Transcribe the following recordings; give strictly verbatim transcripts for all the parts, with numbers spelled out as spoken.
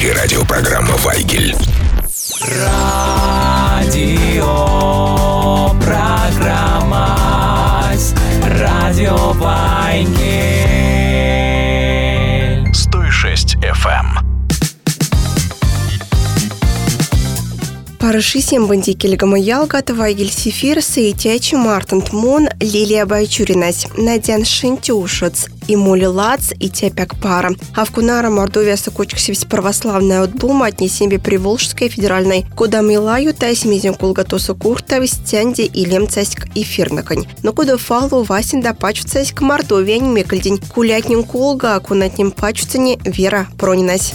авторская радиопрограмма «Вайгель». Радио программа Радио Вайгель. сто шесть эф эм. Парашисем бандикельгама ялгат Вайгель Сефир Саитячи Мартант Мон Лилия Байчуринась Надян Шинтюшец и Мули Лац и Тяпяк Пара. Авкунара Мордовия Сокочксевись православная отбума отнесембе Приволжской федеральной куда милаю тайсмизем кулгатосу курта вистянде и лемцаськ и фирнакань. Но куда фалу васин да пачуцаськ Мордовия не мекальдень кулятнем кулга акунатнем пачуцане Вера Пронинась.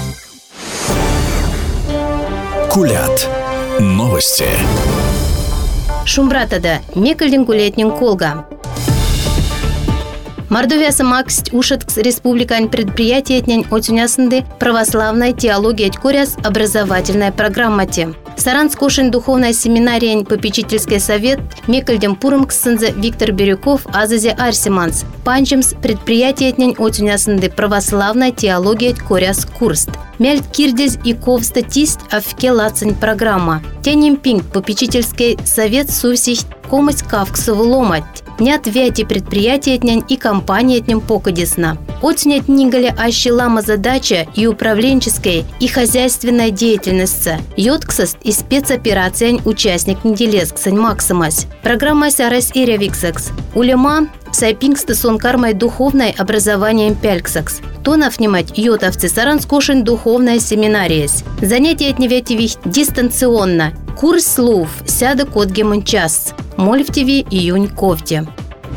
Кулят. Новости. Шумбратада, мекальдин кулетнин колга. Мордовия самаксть ушаткс республикань предприятие тнянь отюнясынды православная теология тькоряс образовательная программа те. Саранскошин духовная семинария попечительский совет мекальдем пурымксынзе Виктор Бирюков Азазе Арсиманс. Панчемс предприятие тнянь отюнясынды православная теология тькоряс курст. Мяльт кирдез и ковста тисть авке лацань программа. Тянем пинг попечительский совет сувсих комысь кавксову ломать. Не отвяйте предприятие тнянь и компания тням покадесна. Отснять нигале аще лама задача и управленческая, и хозяйственная деятельность. Йотксаст и спецоперация участник неделесксань максимась. Программа сарас и ревиксакс. Улема сайпингста сон кармой духовное образование пяльксакс. Тонов внимать йотовцы саранскошин духовная семинария. Занятия отневятивих дистанционно. Курс слов сяда код гемончас. Моль в ТВ июнь ковте.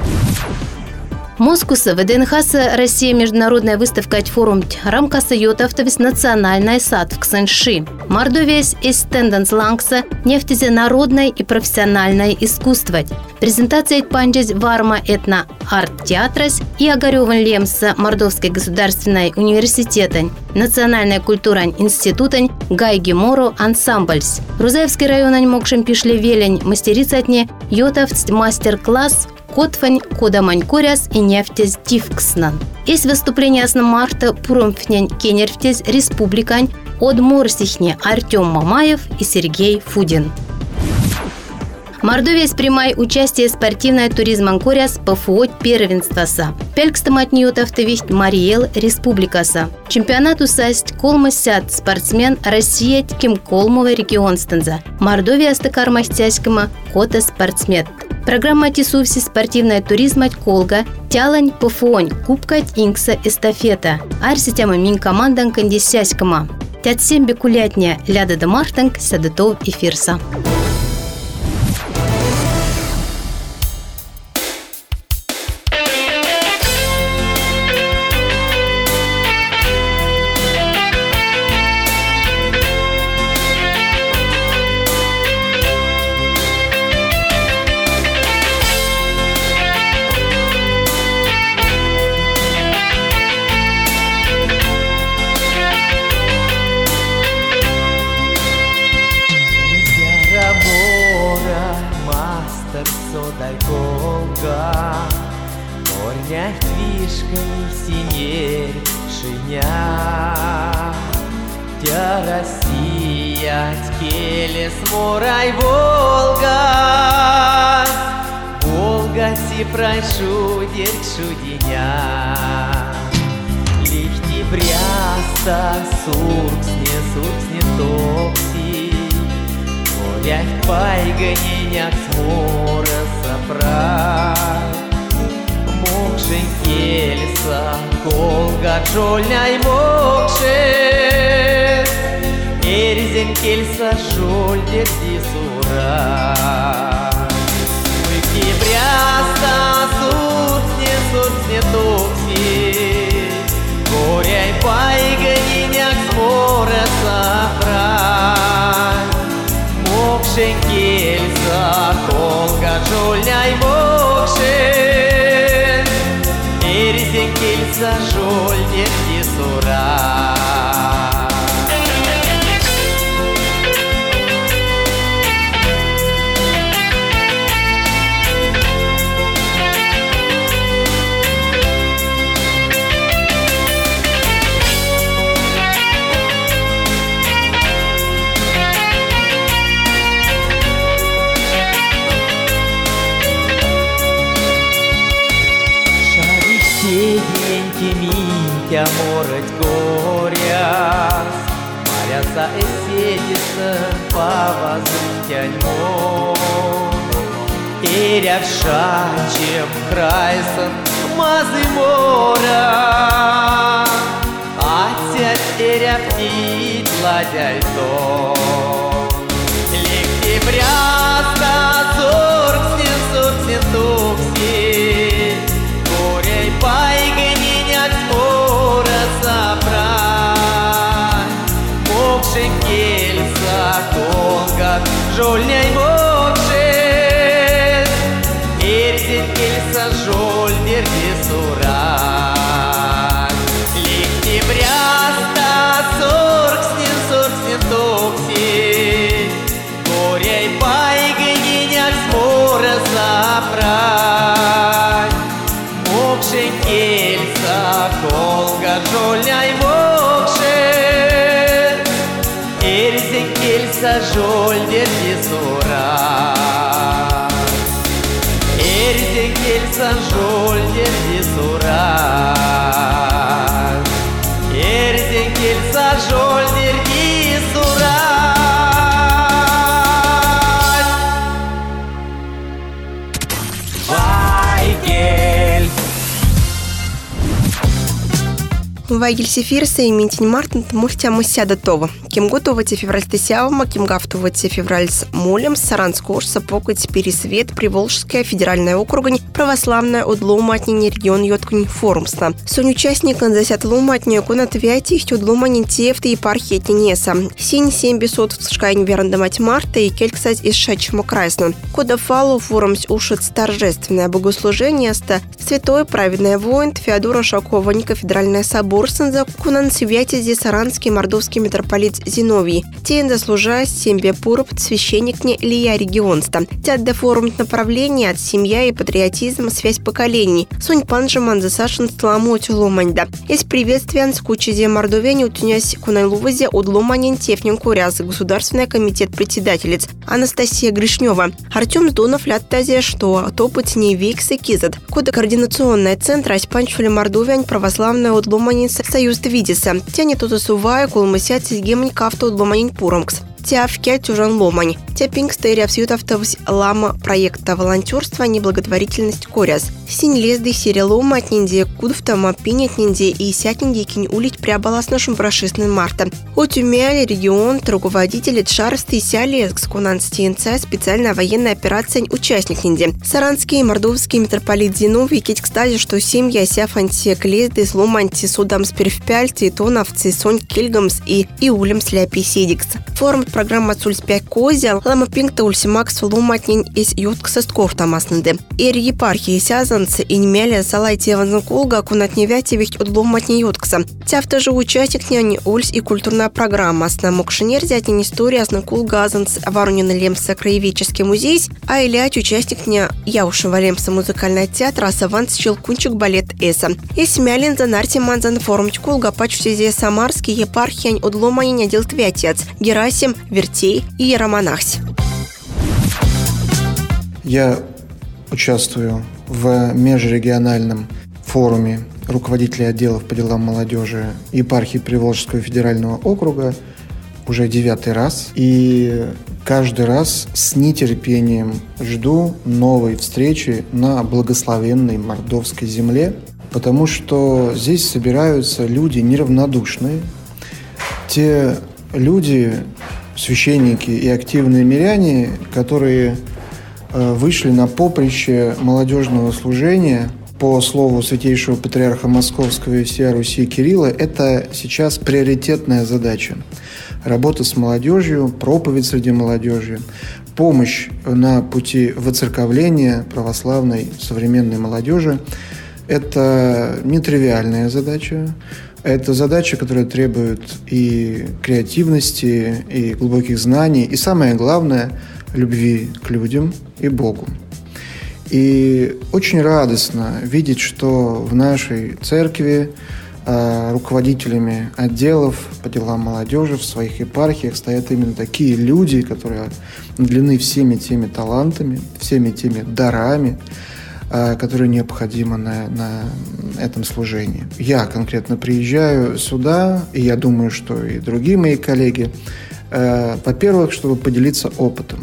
Москуса ВДНХ Россия международная выставка форум рамкаса йотавтовис национальная сад в Ксенши. Мордовияс из тенденс лангса нефтезе народное и профессиональное искусство. Презентация панджез варма этно арт театрас и огареван лемса Мордовской государственной университетань, национальная культурань институтань Гайги Моро ансамбльс. Рузаевский район мокшим пишле велень мастерица отне йотавц мастер-класс Котфань, Кодамань Коряс и нефтез Тивкснан. Из выступления с марта Пуромфнянь Кенерфтез Республикань от Морсихне Артем Мамаев и Сергей Фудин. Мордовия спрямай участие спортивная туризман Коряс ПФО первенствоса. Пелькстамат ньютавтових Мариел Республикаса. Чемпионату састь колмасят спортсмен Россия тким колмовый регион станза. Мордовия стакармастяськама кота спортсмен. Программа тисувси спортивная туризма колга тялань ПФОНь кубкать инкса эстафета. Арситяма мин командан кандисяськама. Тятсем бекулятня ляда да мартанг сядытов и фирса. Горнях твишками синель шиня. Тя Россия ткелес морай Волга. Волга си пройшу дерчу деня. Лихти бряста сурксне, сурксне топси. Горях пайганяк смора сапрай. Мокшен кельса, колга жольняй мокшен. Эрзен кельса жоль дерди сура. Выки бряста суртне, суртне токси. Горяй пайганяк смора сапрай. Мокшен кельса, колга жольняй мокшен. Эрзен кельса жоль дерди сура. Теденьки Митя мороть горя, Маряса эседица повозрутянь мор. Эрявша, чем крайсон мазы мора, Атять эряв ит ладяй то. Лектебряста сорксен сорксен токси, Горей пайгнинят ора собрать. Мокшен кельса колгат жольняй мокшен, Эрзен кельса жоль дерди сурать. Лектебряста сорксен сорксен токси, Горей пайгнинят мора собрать. Мокшен кельса колгат жольняй мокшен, Эрзен кельса жоль дерди сурать. Эрзен кельса жоль дерди сурать. Эрзен кельса жоль дерди сурать. Вайгель. Вайгель Сефирса и Минтин Мартинт мультяма сяда това. Кем готовите февраль стесявама, кем гафтувате февраль с молем, Саранскош, Сапокать, Пересвет, Приволжская, Федеральная округань, Православная, Одломатнин, регион Йоткунь, Форумсна. Сон участник десят ломатня, кунат вятих, Одломанин Тефты, епархия Тенеса. Синь семь бесот в Шкайн Верандамать Марта и Кельксать из Шачма Крайсна. Кода фалу Форумс ушит торжественное богослужение ста Святой праведный воин Феодора Шакованника, Федеральная собор, Кунан Святизи, Саранский, Мордовский митрополит Зиновий. Тен заслужает семья Пурп, священник не Илья регионста. Тят де форум направления от семья и патриотизм, связь поколений. Сунь панжаман за Сашин стламуть ломаньда. Есть приветствие с кучезе Мордовени утюнясь кунайлувазе удломанин тефнин куряз, Государственный комитет председателец Анастасия Гришнева. Артем Сдонов лядтазе, что топать не вексы кизат. Кода координационный центр Аспанчули Мордовень православная удломанин союз видится. Тянет тут сувая кулмысят сигемень кафта удломанин пуромкс. Тявкя тюжан ломань. Тяпинг стыря всютавтовс лама проекта волонтерства неблаготворительность коряз. Синь лезды серия лома от ниндзя кудовта мапинят ниндзя и сятнинди кинь улить приобалас нашим прошистным марта. Отюмяли регион, руководители Тшарсты сяли с кунанстиенца специальная военная операция участник ниндзя. Саранский и мордовский митрополит Зиновий кеть кстати, что семья сяфантек лезды сломанти судам спервпяльти тоновцы сонь кельгамс и иулемс ляписидикс. Форум программа Цульспя Козя, лама пинкта ульсимакс ломатнин из юткса скофтамасненде. Эр епархии сязанцы и немеля салайте ванзанколга кунатневятевих от ломатни юткса. Тявта же участник няни ульс и культурная программа. С намокшинер зятин история знакулга азанц Воронина Лемса краеведческий музей, а илять участник ня Яушева Лемса музыкальный театр, а саванц Челкунчик балет эса. Есть мялин за нарти манзан форум чкулга пачусезе Самарский епархиянь от ломанин отдел твятец. Герасим, Вертей и Иеромонахсь. Я участвую в межрегиональном форуме руководителей отделов по делам молодежи епархии Приволжского федерального округа уже девятый раз. И каждый раз с нетерпением жду новой встречи на благословенной мордовской земле, потому что здесь собираются люди неравнодушные. Те люди, священники и активные миряне, которые вышли на поприще молодежного служения по слову святейшего патриарха Московского и всея Руси Кирилла, это сейчас приоритетная задача. Работа с молодежью, проповедь среди молодежи, помощь на пути воцерковления православной современной молодежи – это нетривиальная задача. Это задача, которая требует и креативности, и глубоких знаний, и самое главное – любви к людям и Богу. И очень радостно видеть, что в нашей церкви э, руководителями отделов по делам молодежи в своих епархиях стоят именно такие люди, которые наделены всеми теми талантами, всеми теми дарами, которое необходимо на, на этом служении. Я конкретно приезжаю сюда, и я думаю, что и другие мои коллеги, во-первых, чтобы поделиться опытом,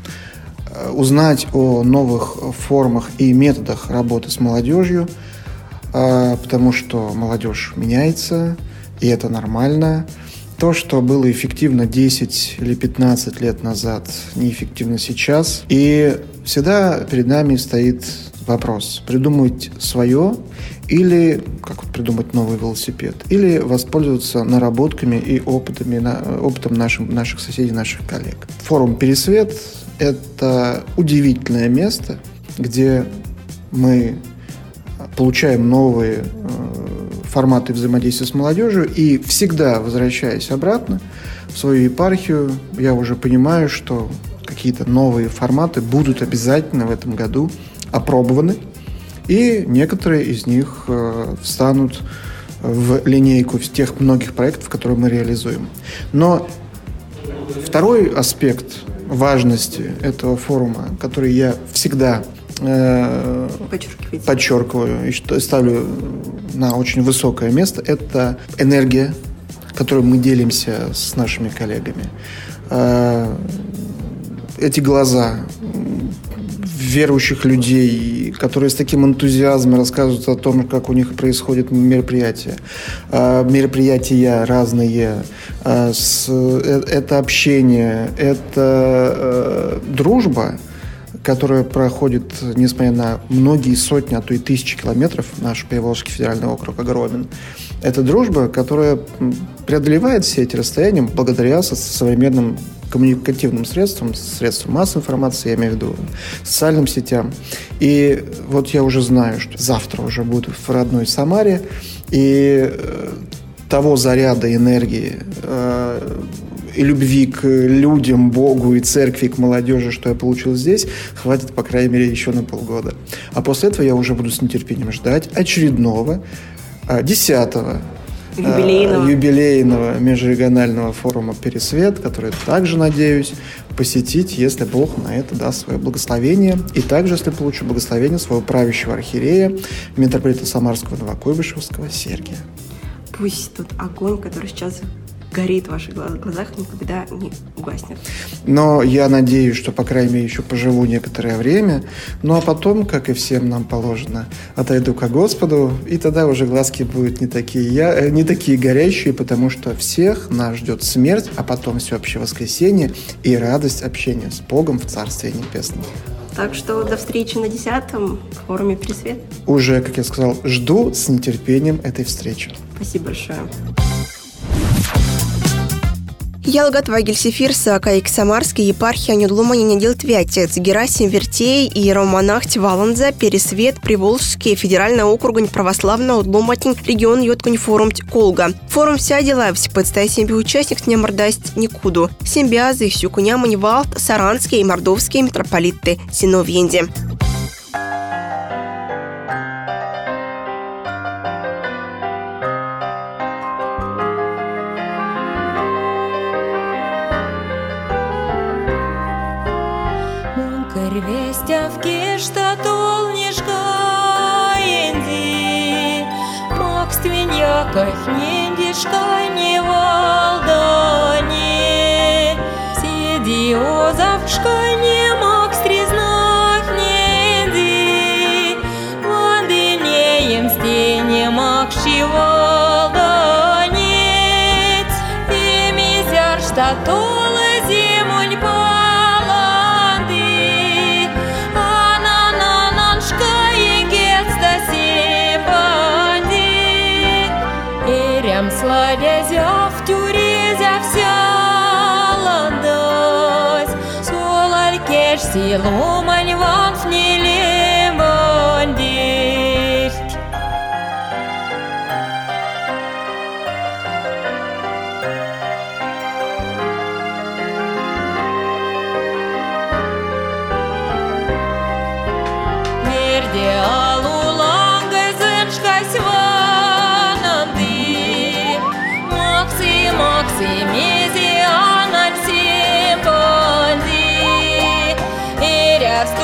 узнать о новых формах и методах работы с молодежью, потому что молодежь меняется, и это нормально. То, что было эффективно десять или пятнадцать лет назад, неэффективно сейчас. И всегда перед нами стоит вопрос: придумать свое или как придумать новый велосипед, или воспользоваться наработками и опытами, опытом нашим, наших соседей, наших коллег. Форум «Пересвет» – это удивительное место, где мы получаем новые форматы взаимодействия с молодежью, и всегда, возвращаясь обратно в свою епархию, я уже понимаю, что какие-то новые форматы будут обязательно в этом году опробованы, и некоторые из них э, встанут в линейку тех многих проектов, которые мы реализуем. Но второй аспект важности этого форума, который я всегда э, подчеркиваю и ставлю на очень высокое место, это энергия, которой мы делимся с нашими коллегами. Э, эти глаза верующих людей, которые с таким энтузиазмом рассказывают о том, как у них происходят мероприятия. Мероприятия разные. Это общение, это дружба, которая проходит, несмотря на многие сотни, а то и тысячи километров, наш Приволжский федеральный округ огромен. Это дружба, которая преодолевает все эти расстояния благодаря современным коммуникативным средствам, средствам массовой информации, я имею в виду социальным сетям. И вот я уже знаю, что завтра уже буду в родной Самаре, и того заряда энергии э, и любви к людям, Богу и церкви, к молодежи, что я получил здесь, хватит, по крайней мере, еще на полгода. А после этого я уже буду с нетерпением ждать очередного, десятого Юбилейного. юбилейного межрегионального форума «Пересвет», который также, надеюсь, посетить, если Бог на это даст свое благословение. И также, если получу благословение своего правящего архиерея, митрополита Самарского Новокуйбышевского Сергия. Пусть тот огонь, который сейчас горит в ваших глазах, никогда не угаснет. Но я надеюсь, что, по крайней мере, еще поживу некоторое время. Ну, а потом, как и всем нам положено, отойду ко Господу, и тогда уже глазки будут не такие, я, не такие горящие, потому что всех нас ждет смерть, а потом всеобщее воскресенье и радость общения с Богом в Царстве Небесном. Так что до встречи на десятом форуме «Пересвет». Уже, как я сказал, жду с нетерпением этой встречи. Спасибо большое. Ялгат Вайгельсифирса, кайк Самарский епархия Нюдлумани недел Твятец, Герасим Вертей и Романах Тьваланза, Пересвет, Приволжский федеральный округ православного Удлуматин, регион Йоткунь форум Колга. Форум вся дела, все подставить себе участник не мордасть никуду. Симбиазы, всю кунямань Валт, Саранские и Мордовские митрополиты Синовьенди. Вестявки, что толнишка инди, Макс твиньяках нендишка не валдани, Сиди озавчка не Макс трезнах ненди, Вандынеем стене Макши валданец, И мизяр, что толы зимунь по Славязя в тюрезя вся ландась, Солаль кеш силу мальвам в нелемандихт. Мерде алуланга зеншка сва, Максимези аналь симпанди, Иря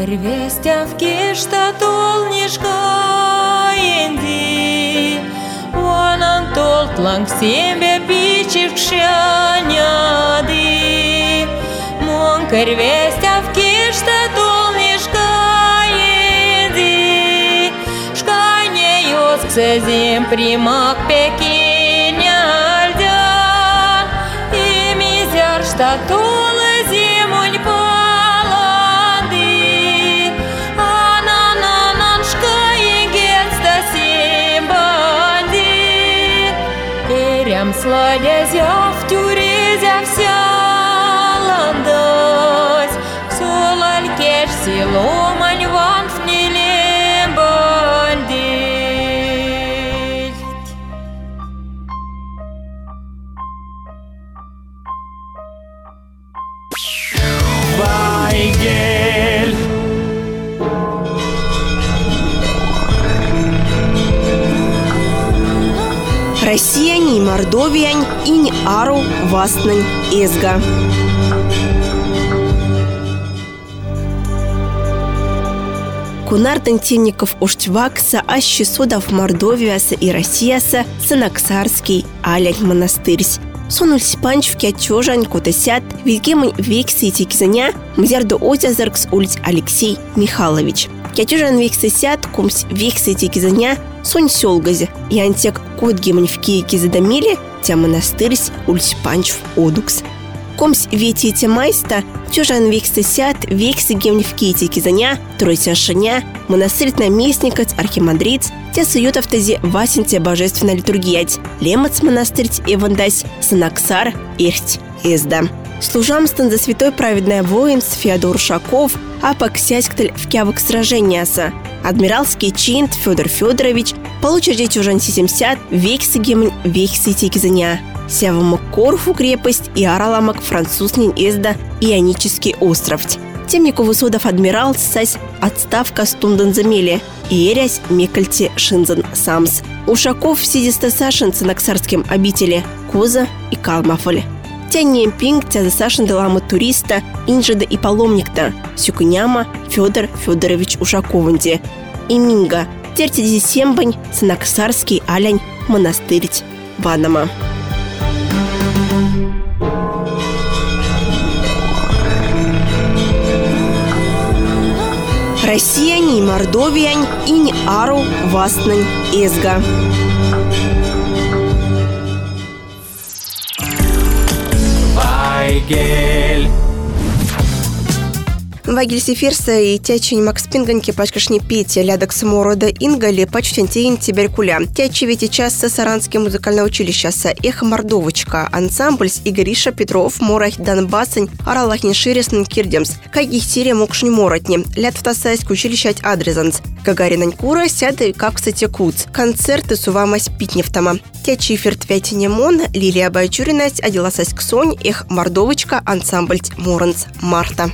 Кырвестя в кишта толнишка инди, Ванан толтланг себе бичик шаняди. Мон кырвестя в кишта толнишка инди, Шкане юсксе зим примак пекиняльдян, И мизяр шта толы зимунь паланди, Анананан шкаингетста симбанди, Эрям сладязя в тюрезя вся ландась, Солаль кеш силомань ван в нелем банди. Вайгель. Россияне и Мордовиян и не ару вастнань эзга. Кунартын темников уштвакса ащи судов Мордовияса и Россияса Санаксарский алянь монастырсь. Сонуль спанч в кятежань кутасят вильгемань вексы и текизаня мзярду озязаркс улиц Алексей Михайлович. Кятежан вексы сят кумс вексы и текизаня сонь сёлгазе и антек кодгемань в киеки задамили тя монастырсь улиц панч в одукс. Комс вети те майста, тёжан вексы сят, вексы гемни в киети кизаня, тройся шаня, монастырь наместникац, архимандриц, те суют автозе васенте божественная литургиять, лемац монастырь эвандась, санаксар, эрть, эзда. Служамстан за святой праведная воинс Феодор Ушаков, а поксяськталь в кявок сраженияса. Адмиралский чин Федор Федорович, получит тёжан семьдесят, вексы гемни, вексы текизаня. Сявамак Корфу крепость и Араламак французнин эзда Ионический остров. Темникову судов адмирал сась отставка стундан замели и эрясь мекальте шинзан самс. Ушаков сидиста сашен цанаксарским обители Коза и Калмафаль. Тяннием пинг тя засашен деламы туриста инжеда и паломникта Сюкняма Федор Федорович Ушакованде. И минга терти сембань цанаксарский алянь монастырь Ванама. Россияне и Мордовиян и не ару вастнань эзга. Вайгель. Вайгель Сефирса и тячень Макс Пинганки пачкашни петя лядок саморода Ингали почтентейн Тиберкуля. Тячи ведь час со Саранским музыкальное училище со Эхо Мордовочка. Ансамбль с Игориша Петров, Морах Донбассань, Аралахни Ширесн Кирдемс. Каких серия мокшни моротни. Ляд в Тасайск училищать адрезанс. Гагаринань Кура сяды как кстати куц. Концерты сувамась питневтама. Тячи фертвятине мон, Лилия Байчуринась, Аделасайск Сонь, Эх Мордовочка, ансамбль Моранс Марта.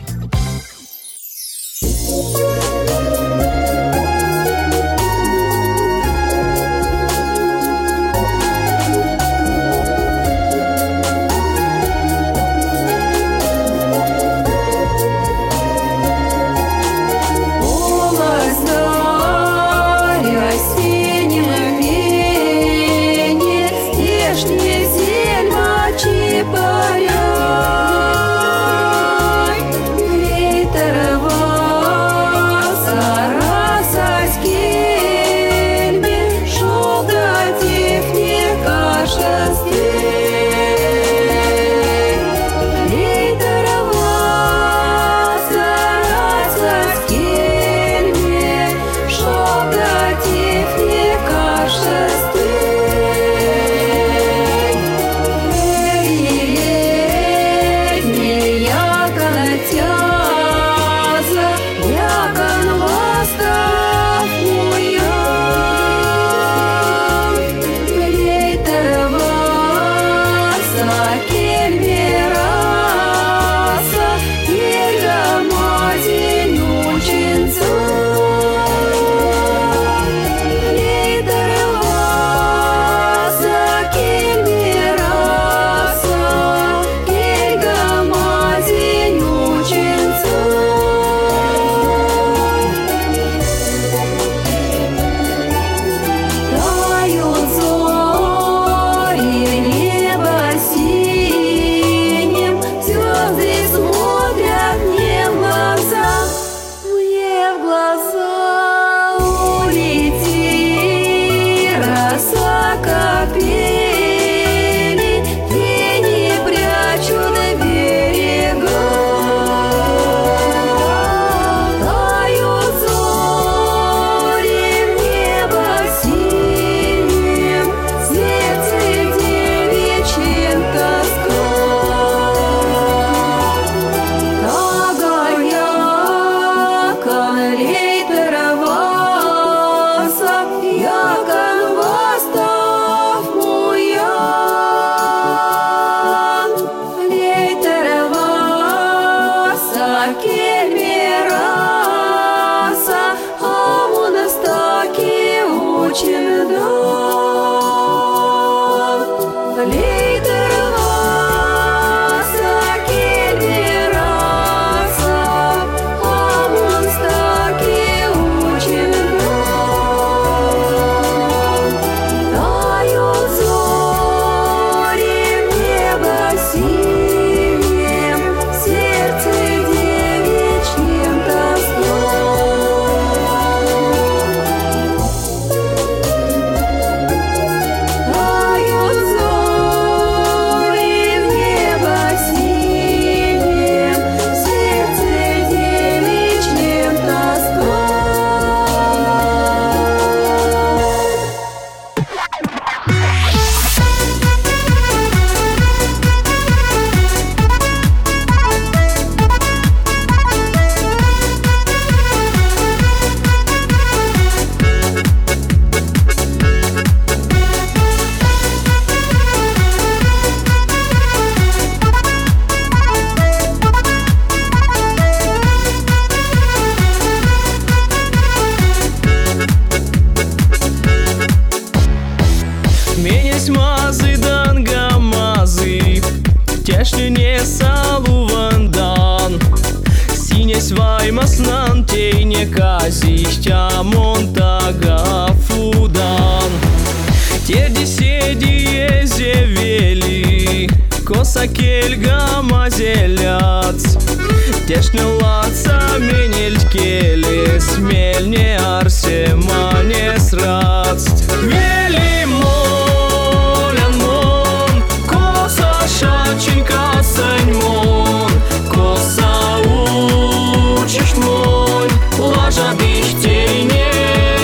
Vaimasnan teine kazihtja montaga fudan. Terdi sedi ezeveli, kosa kelga mazelac. Tešne laca menel kelis, melne arse manes ratst. Veli molen mon, kosa šačinka sanj mon, kosa учишь мой, ложа дыхтейне.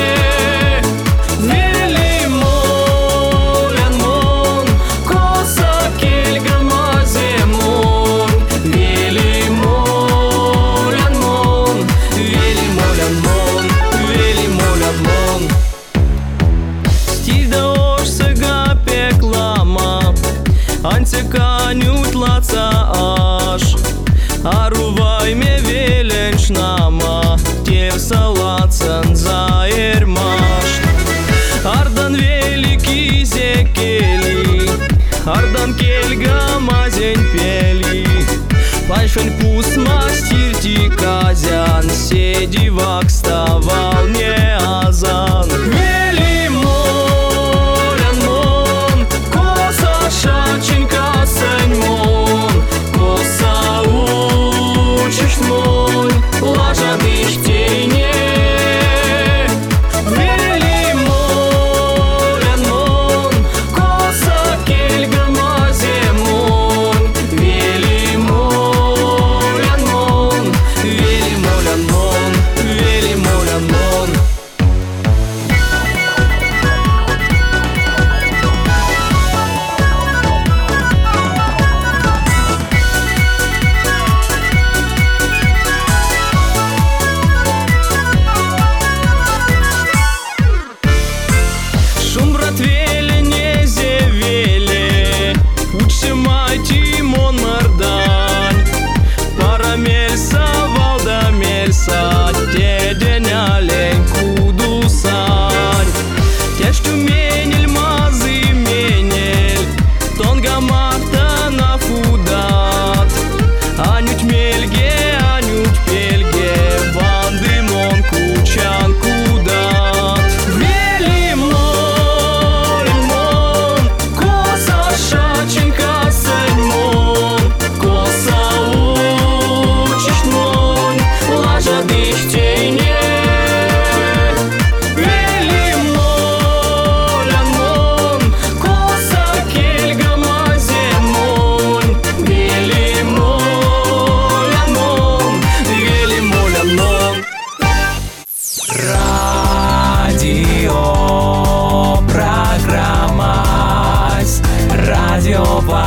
Вели молен мон, коса кельга маземон. Вели молен мон, вели молен мон, вели молен мон. Стиль да ош сега пеклама, анце канют лаца аш. Aruvai me veleņš nama, Tievs alacen zairmašt. Ardan veliki zekeli, Ardan kelga mazeň peli. Pašveň pusma stirti kazan, Sedi vakstaval ne azan. Veli molen mon, Kosa šačinka sanj mon, Kosa учишь мой, ложа дыхтейне. Вели молен мон, коса кельга маземон. Вели молен мон, вели молен мон, вели молен мон. Радио